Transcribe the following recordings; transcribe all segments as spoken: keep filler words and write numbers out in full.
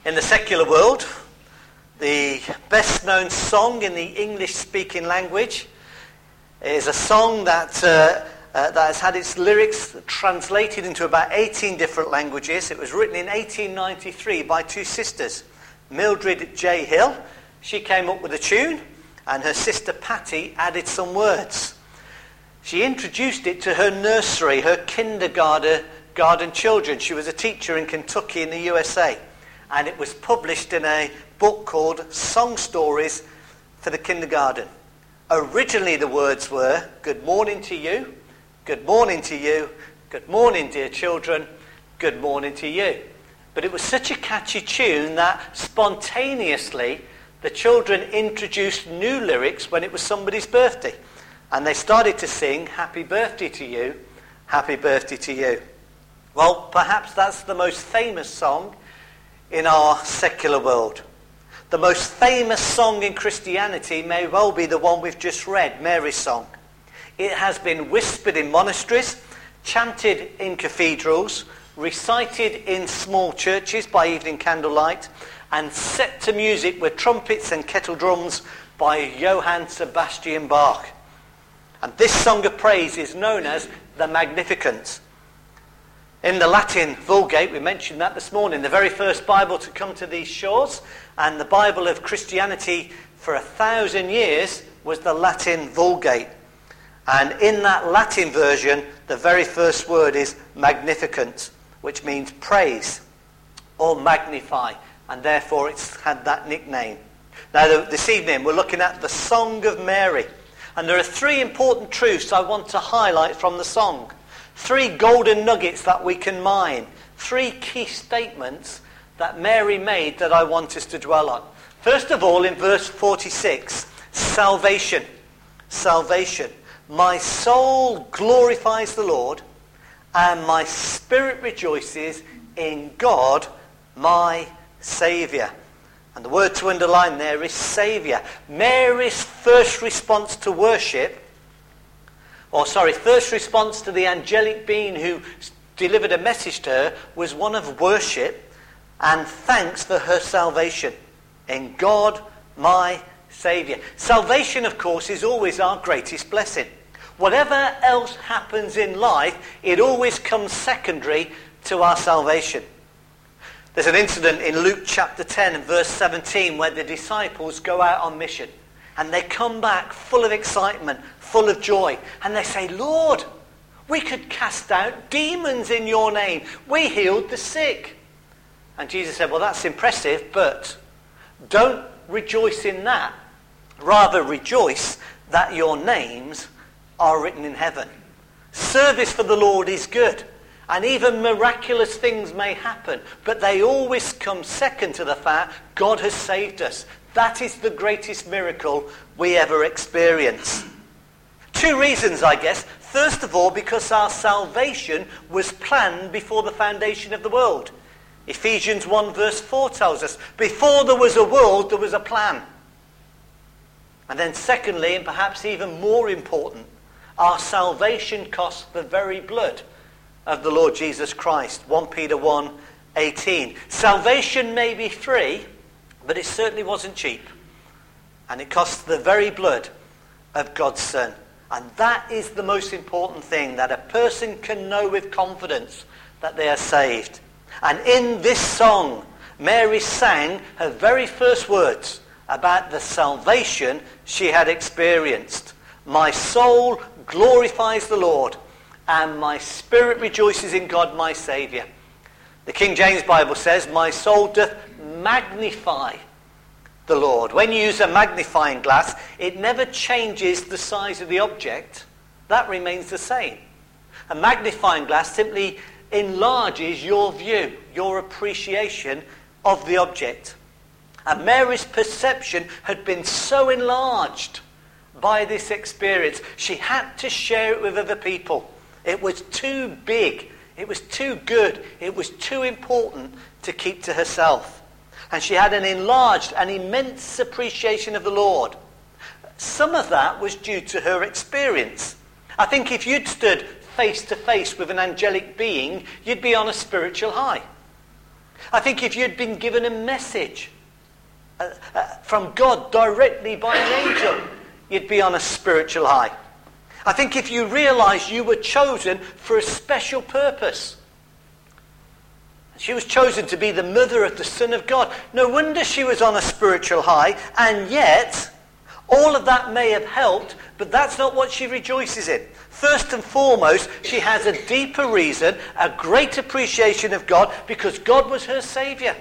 In the secular world, the best-known song in the English-speaking language is a song that, uh, uh, that has had its lyrics translated into about eighteen different languages. It was written in eighteen ninety-three by two sisters, Mildred J. Hill. She came up with a tune, and her sister Patty added some words. She introduced it to her nursery, her kindergarten garden children. She was a teacher in Kentucky in the U S A. And it was published in a book called Song Stories for the Kindergarten. Originally the words were, "Good morning to you, good morning to you, good morning dear children, good morning to you." But it was such a catchy tune that spontaneously the children introduced new lyrics when it was somebody's birthday. And they started to sing, "Happy birthday to you, happy birthday to you." Well, perhaps that's the most famous song in our secular world. The most famous song in Christianity may well be the one we've just read, Mary's song. It has been whispered in monasteries, chanted in cathedrals, recited in small churches by evening candlelight, and set to music with trumpets and kettle drums by Johann Sebastian Bach. And this song of praise is known as the Magnificat. In the Latin Vulgate, we mentioned that this morning, the very first Bible to come to these shores, and the Bible of Christianity for a thousand years was the Latin Vulgate. And in that Latin version, the very first word is Magnificat, which means praise or magnify, and therefore it's had that nickname. Now this evening we're looking at the Song of Mary, and there are three important truths I want to highlight from the song. Three golden nuggets that we can mine. Three key statements that Mary made that I want us to dwell on. First of all, in verse forty-six, salvation. Salvation. My soul glorifies the Lord, and my spirit rejoices in God, my Saviour. And the word to underline there is Saviour. Mary's first response to worship Or sorry, first response to the angelic being who delivered a message to her was one of worship and thanks for her salvation. In God, my Saviour. Salvation, of course, is always our greatest blessing. Whatever else happens in life, it always comes secondary to our salvation. There's an incident in Luke chapter ten and verse seventeen where the disciples go out on mission. And they come back full of excitement, full of joy. And they say, "Lord, we could cast out demons in your name. We healed the sick." And Jesus said, "Well, that's impressive, but don't rejoice in that. Rather rejoice that your names are written in heaven." Service for the Lord is good. And even miraculous things may happen. But they always come second to the fact God has saved us. That is the greatest miracle we ever experience. Two reasons, I guess. First of all, because our salvation was planned before the foundation of the world. Ephesians one verse four tells us, before there was a world, there was a plan. And then secondly, and perhaps even more important, our salvation cost the very blood of the Lord Jesus Christ. First Peter one eighteen. Salvation may be free, but it certainly wasn't cheap. And it cost the very blood of God's Son. And that is the most important thing, that a person can know with confidence that they are saved. And in this song, Mary sang her very first words about the salvation she had experienced. My soul glorifies the Lord, and my spirit rejoices in God my Saviour. The King James Bible says, my soul doth magnify the Lord. When you use a magnifying glass, it never changes the size of the object. That remains the same. A magnifying glass simply enlarges your view, your appreciation of the object. And Mary's perception had been so enlarged by this experience, she had to share it with other people. It was too big. It was too good. It was too important to keep to herself. And she had an enlarged and immense appreciation of the Lord. Some of that was due to her experience. I think if you'd stood face to face with an angelic being, you'd be on a spiritual high. I think if you'd been given a message uh, uh, from God directly by an angel, you'd be on a spiritual high. I think if you realised you were chosen for a special purpose. She was chosen to be the mother of the Son of God. No wonder she was on a spiritual high, and yet all of that may have helped, but that's not what she rejoices in. First and foremost, she has a deeper reason, a great appreciation of God, because God was her Saviour.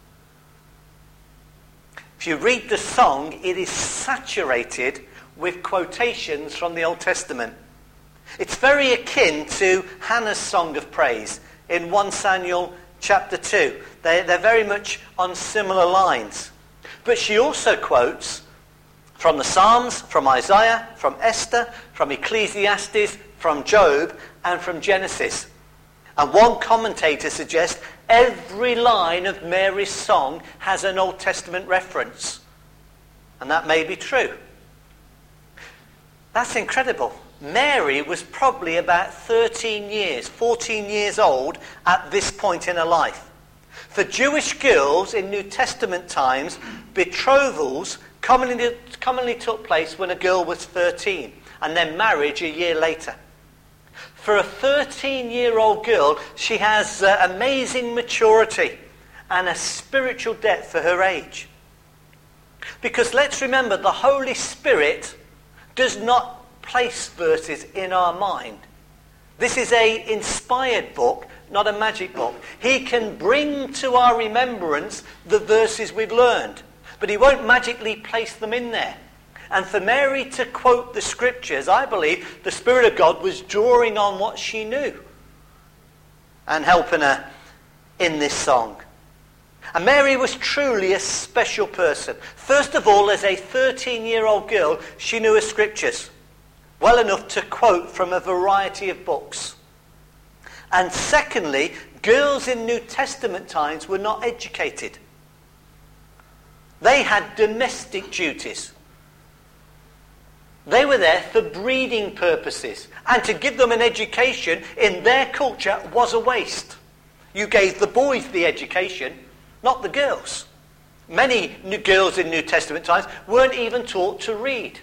If you read the song, it is saturated with quotations from the Old Testament. It's very akin to Hannah's song of praise in First Samuel chapter two. They, they're very much on similar lines. But she also quotes from the Psalms, from Isaiah, from Esther, from Ecclesiastes, from Job, and from Genesis. And one commentator suggests every line of Mary's song has an Old Testament reference. And that may be true. That's incredible. Mary was probably about thirteen years, fourteen years old at this point in her life. For Jewish girls in New Testament times, betrothals commonly, commonly took place when a girl was thirteen, and then marriage a year later. For a thirteen-year-old girl, she has uh, amazing maturity and a spiritual depth for her age. Because let's remember, the Holy Spirit does not place verses in our mind. This is an inspired book, not a magic book. He can bring to our remembrance the verses we've learned, but he won't magically place them in there. And for Mary to quote the scriptures, I believe the Spirit of God was drawing on what she knew and helping her in this song. And Mary was truly a special person. First of all, as a thirteen-year-old girl, she knew her scriptures well enough to quote from a variety of books. And secondly, girls in New Testament times were not educated. They had domestic duties. They were there for breeding purposes. And to give them an education in their culture was a waste. You gave the boys the education, not the girls. Many new girls in New Testament times weren't even taught to read.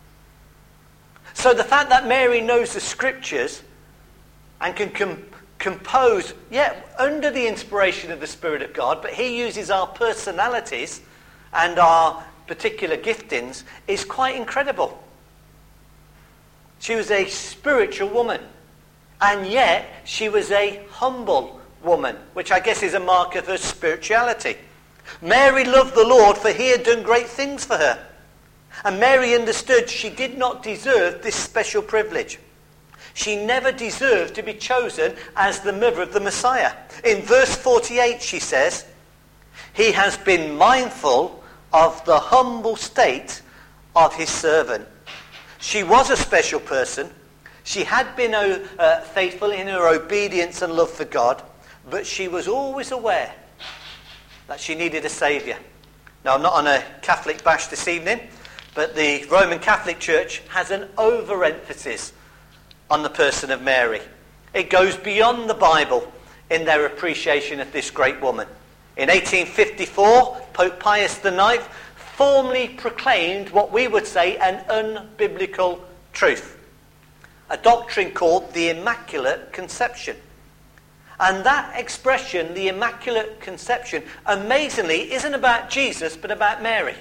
So the fact that Mary knows the scriptures and can com- compose, yeah, under the inspiration of the Spirit of God, but he uses our personalities and our particular giftings, is quite incredible. She was a spiritual woman, and yet she was a humble woman, which I guess is a mark of her spirituality. Mary loved the Lord, for he had done great things for her. And Mary understood she did not deserve this special privilege. She never deserved to be chosen as the mother of the Messiah. In verse forty-eight she says, "He has been mindful of the humble state of his servant." She was a special person. She had been uh, faithful in her obedience and love for God, but she was always aware that she needed a saviour. Now, I'm not on a Catholic bash this evening, but the Roman Catholic Church has an overemphasis on the person of Mary. It goes beyond the Bible in their appreciation of this great woman. In eighteen fifty-four, Pope Pius the ninth formally proclaimed what we would say an unbiblical truth, a doctrine called the Immaculate Conception. And that expression, the Immaculate Conception, amazingly isn't about Jesus but about Mary.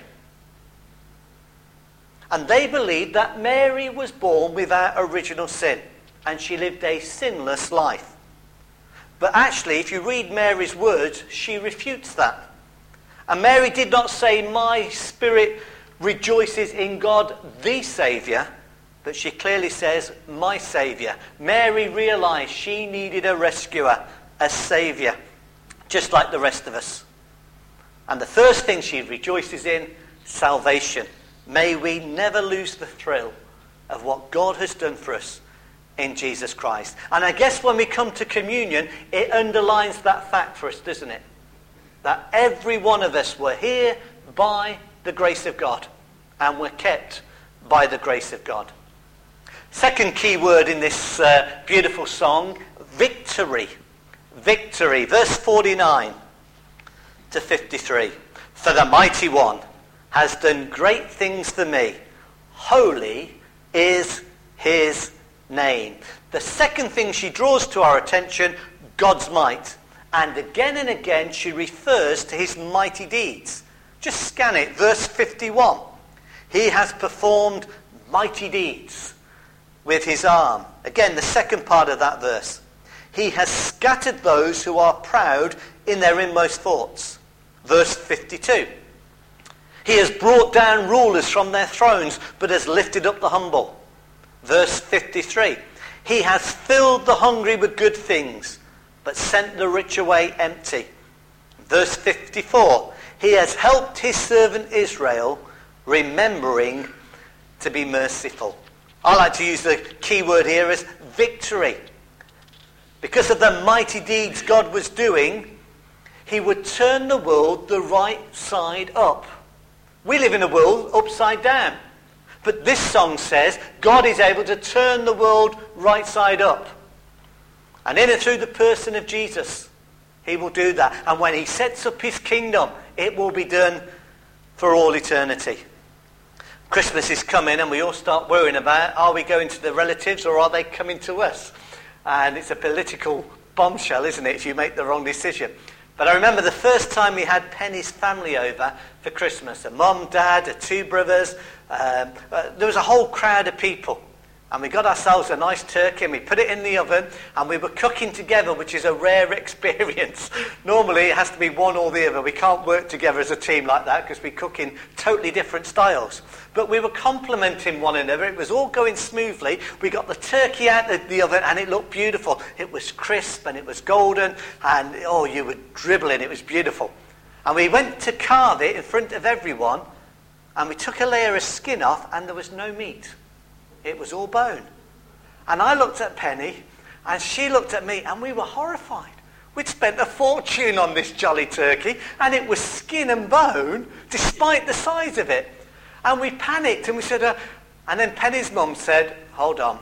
And they believed that Mary was born without original sin, and she lived a sinless life. But actually, if you read Mary's words, she refutes that. And Mary did not say, "My spirit rejoices in God, the Saviour," but she clearly says, "My Saviour." Mary realised she needed a rescuer, a Saviour, just like the rest of us. And the first thing she rejoices in, salvation. May we never lose the thrill of what God has done for us in Jesus Christ. And I guess when we come to communion, it underlines that fact for us, doesn't it? That every one of us were here by the grace of God, and we're kept by the grace of God. Second key word in this uh, beautiful song, victory. Victory. Verse forty-nine. to fifty-three. For the Mighty One has done great things for me. Holy is his name. The second thing she draws to our attention, God's might. And again and again she refers to his mighty deeds. Just scan it, verse fifty-one. He has performed mighty deeds with his arm. Again, the second part of that verse. He has scattered those who are proud in their inmost thoughts. Verse fifty-two. He has brought down rulers from their thrones, but has lifted up the humble. Verse fifty-three. He has filled the hungry with good things, but sent the rich away empty. Verse fifty-four. He has helped his servant Israel, remembering to be merciful. I like to use the key word here as victory. Because of the mighty deeds God was doing, he would turn the world the right side up. We live in a world upside down. But this song says God is able to turn the world right side up. And in and through the person of Jesus, he will do that. And when he sets up his kingdom, it will be done for all eternity. Christmas is coming and we all start worrying about, are we going to the relatives or are they coming to us? And it's a political bombshell, isn't it, if you make the wrong decision. But I remember the first time we had Penny's family over for Christmas. A mum, dad, her two brothers. Um, uh, there was a whole crowd of people. And we got ourselves a nice turkey and we put it in the oven and we were cooking together, which is a rare experience. Normally it has to be one or the other. We can't work together as a team like that because we cook in totally different styles. But we were complementing one another. It was all going smoothly. We got the turkey out of the oven and it looked beautiful. It was crisp and it was golden and oh, you were dribbling. It was beautiful. And we went to carve it in front of everyone and we took a layer of skin off and there was no meat. It was all bone. And I looked at Penny and she looked at me and we were horrified. We'd spent a fortune on this jolly turkey and it was skin and bone despite the size of it. And we panicked and we said, uh, and then Penny's mum said, hold on.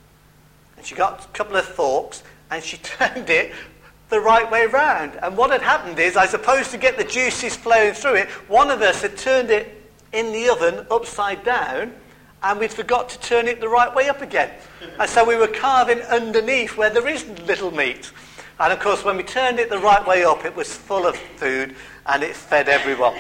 And she got a couple of forks and she turned it the right way round. And what had happened is, I suppose to get the juices flowing through it, one of us had turned it in the oven upside down and we'd forgot to turn it the right way up again. And so we were carving underneath where there is little meat. And of course, when we turned it the right way up, it was full of food and it fed everyone.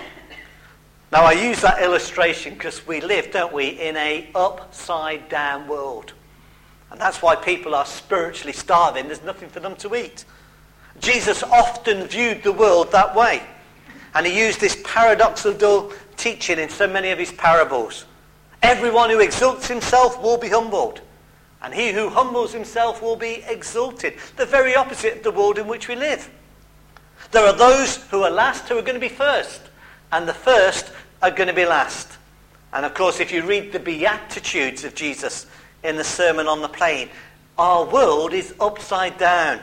Now, I use that illustration because we live, don't we, in a upside down world. And that's why people are spiritually starving. There's nothing for them to eat. Jesus often viewed the world that way. And he used this paradoxical teaching in so many of his parables. Everyone who exalts himself will be humbled, and he who humbles himself will be exalted. The very opposite of the world in which we live. There are those who are last who are going to be first, and the first are going to be last. And of course, if you read the Beatitudes of Jesus in the Sermon on the Plain, our world is upside down.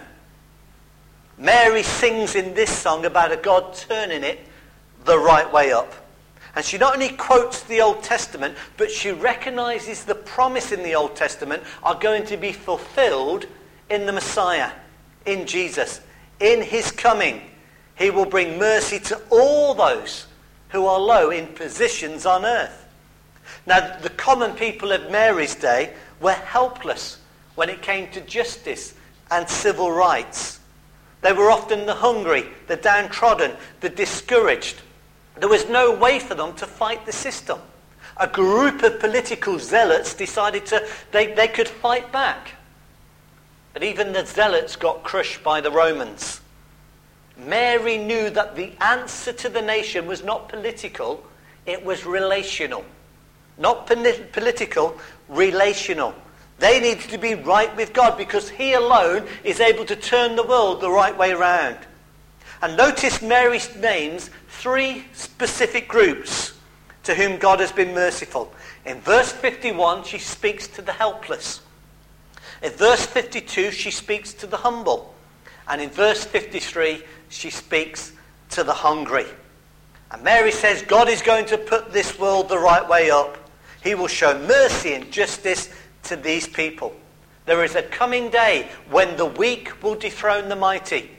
Mary sings in this song about a God turning it the right way up. And she not only quotes the Old Testament, but she recognizes the promise in the Old Testament are going to be fulfilled in the Messiah, in Jesus. In his coming, he will bring mercy to all those who are low in positions on earth. Now, the common people of Mary's day were helpless when it came to justice and civil rights. They were often the hungry, the downtrodden, the discouraged. There was no way for them to fight the system. A group of political zealots decided to they, they could fight back. But even the zealots got crushed by the Romans. Mary knew that the answer to the nation was not political, it was relational. Not polit- political, relational. They needed to be right with God because he alone is able to turn the world the right way round. And notice Mary names three specific groups to whom God has been merciful. In verse fifty-one, she speaks to the helpless. In verse fifty-two, she speaks to the humble. And in verse fifty-three, she speaks to the hungry. And Mary says God is going to put this world the right way up. He will show mercy and justice to these people. There is a coming day when the weak will dethrone the mighty,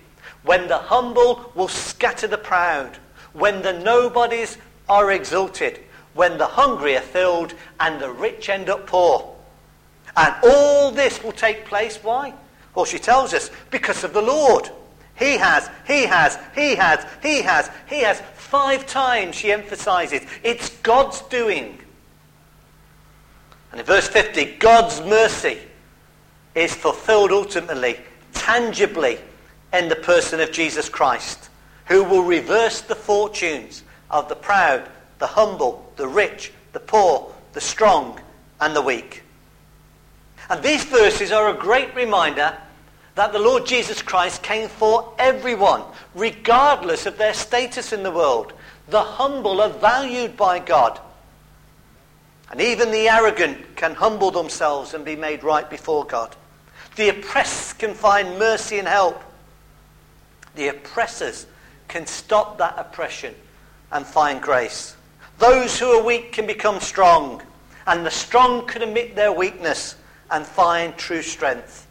when the humble will scatter the proud, when the nobodies are exalted, when the hungry are filled and the rich end up poor. And all this will take place, why? Well, she tells us, because of the Lord. He has, he has, he has, he has, he has. Five times she emphasizes, it's God's doing. And in verse fifty, God's mercy is fulfilled ultimately, tangibly, in the person of Jesus Christ, who will reverse the fortunes of the proud, the humble, the rich, the poor, the strong, and the weak. And these verses are a great reminder that the Lord Jesus Christ came for everyone, regardless of their status in the world. The humble are valued by God. And even the arrogant can humble themselves and be made right before God. The oppressed can find mercy and help. The oppressors can stop that oppression and find grace. Those who are weak can become strong, and the strong can admit their weakness and find true strength.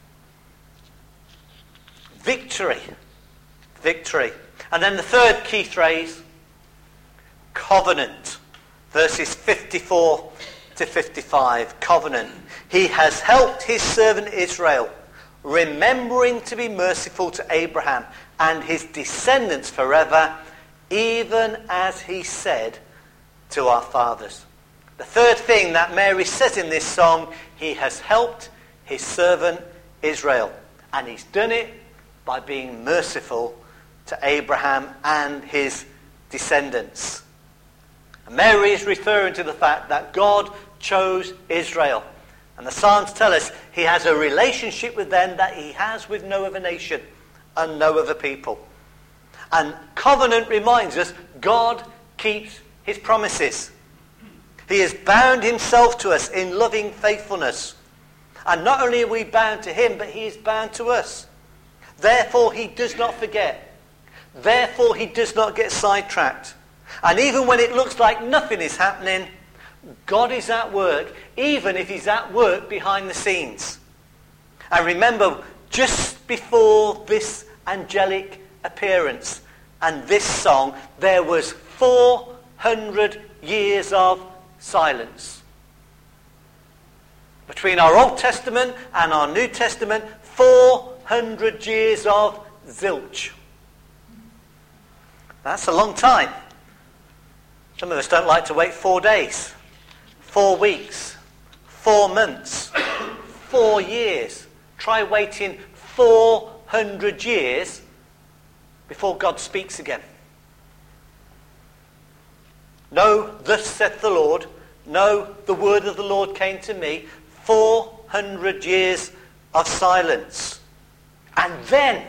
Victory. Victory. And then the third key phrase, covenant. Verses fifty-four to fifty-five. Covenant. He has helped his servant Israel, remembering to be merciful to Abraham and his descendants forever, even as he said to our fathers. The third thing that Mary says in this song, he has helped his servant Israel. And he's done it by being merciful to Abraham and his descendants. And Mary is referring to the fact that God chose Israel. And the Psalms tell us he has a relationship with them that he has with no other nation and no other people. And covenant reminds us God keeps his promises. He has bound himself to us in loving faithfulness. And not only are we bound to him, but he is bound to us. Therefore he does not forget. Therefore he does not get sidetracked. And even when it looks like nothing is happening, God is at work, even if he's at work behind the scenes. And remember, just before this angelic appearance and this song, there was four hundred years of silence. Between our Old Testament and our New Testament, four hundred years of zilch. That's a long time. Some of us don't like to wait four days, four weeks, four months, four years. Try waiting four hundred years before God speaks again. No, thus saith the Lord. No, the word of the Lord came to me. four hundred years of silence. And then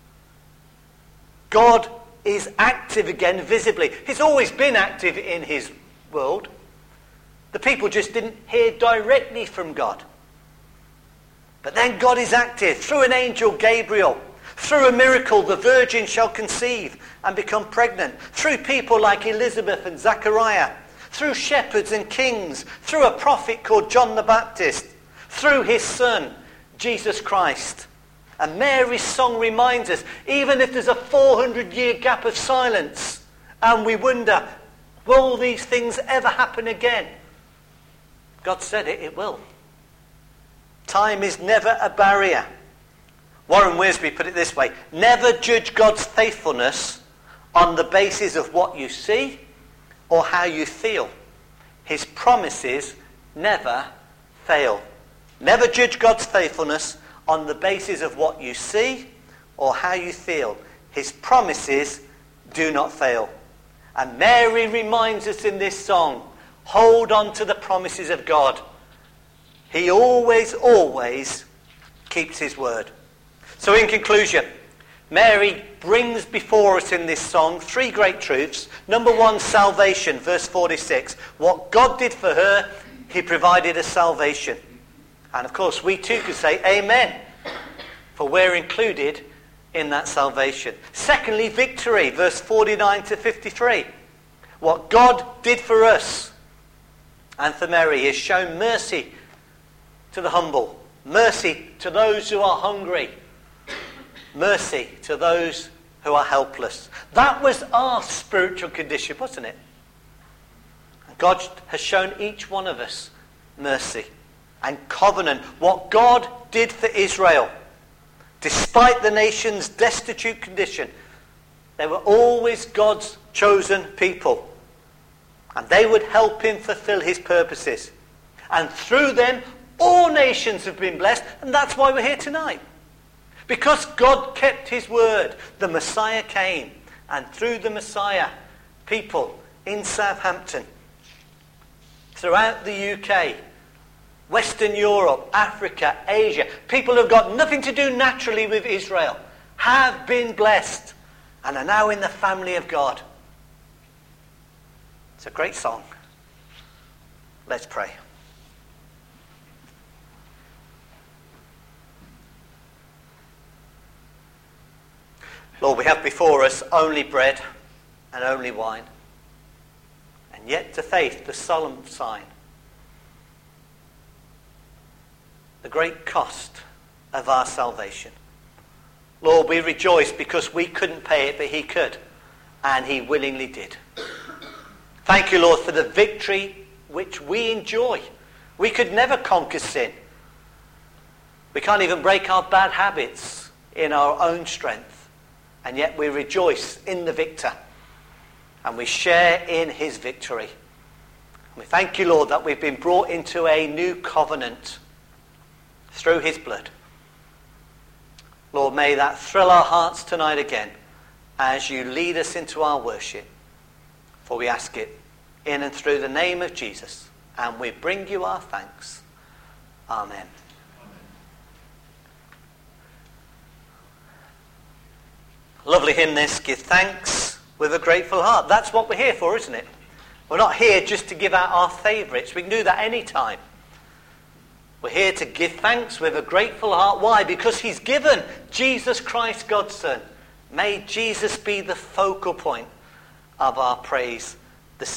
God is active again visibly. He's always been active in his world. The people just didn't hear directly from God. But then God is active through an angel, Gabriel. Through a miracle, the virgin shall conceive and become pregnant. Through people like Elizabeth and Zechariah. Through shepherds and kings. Through a prophet called John the Baptist. Through his son, Jesus Christ. And Mary's song reminds us, even if there's a four hundred year gap of silence, and we wonder, will these things ever happen again? God said it, it will. Time is never a barrier. Warren Wiersbe put it this way, never judge God's faithfulness on the basis of what you see or how you feel. His promises never fail. Never judge God's faithfulness on the basis of what you see or how you feel. His promises do not fail. And Mary reminds us in this song, hold on to the promises of God. He always, always keeps his word. So in conclusion, Mary brings before us in this song three great truths. Number one, salvation, verse forty-six. What God did for her, he provided a salvation. And of course, we too could say amen, for we're included in that salvation. Secondly, victory, verse forty-nine to fifty-three. What God did for us and for Mary is shown mercy to the humble, mercy to those who are hungry, mercy to those who are helpless. That was our spiritual condition, wasn't it? And God has shown each one of us mercy and covenant. What God did for Israel, despite the nation's destitute condition, they were always God's chosen people. And they would help him fulfill his purposes. And through them, all nations have been blessed. And that's why we're here tonight. Because God kept his word, the Messiah came. And through the Messiah, people in Southampton, throughout the U K, Western Europe, Africa, Asia, people who have got nothing to do naturally with Israel, have been blessed and are now in the family of God. It's a great song. Let's pray. Lord, we have before us only bread and only wine, and yet to faith the solemn sign, the great cost of our salvation. Lord, we rejoice because we couldn't pay it, but he could, and he willingly did. Thank you, Lord, for the victory which we enjoy. We could never conquer sin. We can't even break our bad habits in our own strength. And yet we rejoice in the victor. And we share in his victory. And we thank you, Lord, that we've been brought into a new covenant through his blood. Lord, may that thrill our hearts tonight again as you lead us into our worship. For we ask it in and through the name of Jesus. And we bring you our thanks. Amen. Lovely hymn this, give thanks with a grateful heart. That's what we're here for, isn't it? We're not here just to give out our favourites. We can do that any time. We're here to give thanks with a grateful heart. Why? Because he's given Jesus Christ, God's Son. May Jesus be the focal point of our praise